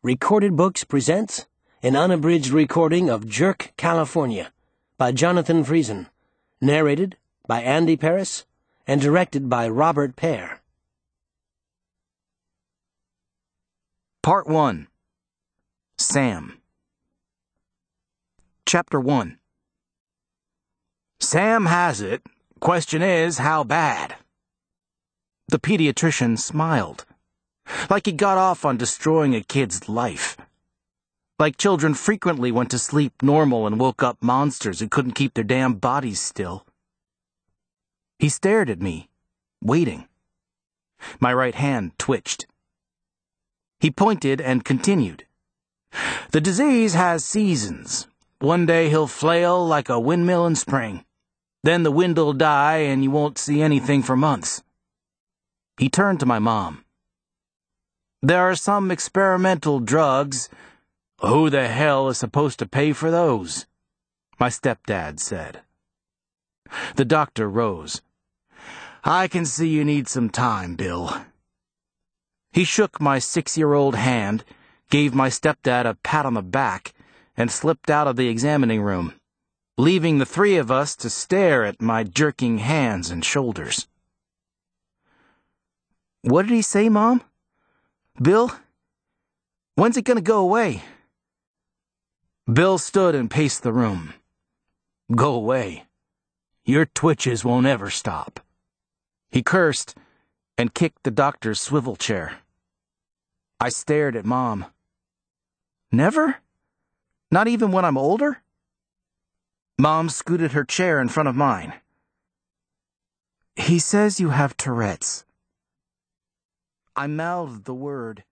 Recorded Books presents an unabridged recording of Jerk, California by Jonathan Friesen, narrated by Andy Paris and directed by Robert Pear. Part 1. Sam. Chapter 1. Sam has it. Question is, how bad? The pediatrician smiled, like he got off on destroying a kid's life. Like children frequently went to sleep normal and woke up monsters who couldn't keep their damn bodies still. He stared at me, waiting. My right hand twitched. He pointed and continued. The disease has seasons. One day he'll flail like a windmill in spring. Then the wind'll die and you won't see anything for months. He turned to my mom. There are some experimental drugs. Who the hell is supposed to pay for those? My stepdad said. The doctor rose. I can see you need some time, Bill. He shook my 6-year-old hand, gave my stepdad a pat on the back, and slipped out of the examining room, leaving the three of us to stare at my jerking hands and shoulders. What did he say, Mom? Bill? When's it gonna go away? Bill stood and paced the room. Go away. Your twitches won't ever stop. He cursed and kicked the doctor's swivel chair. I stared at Mom. Never? Not even when I'm older? Mom scooted her chair in front of mine. He says you have Tourette's. I mouthed the word.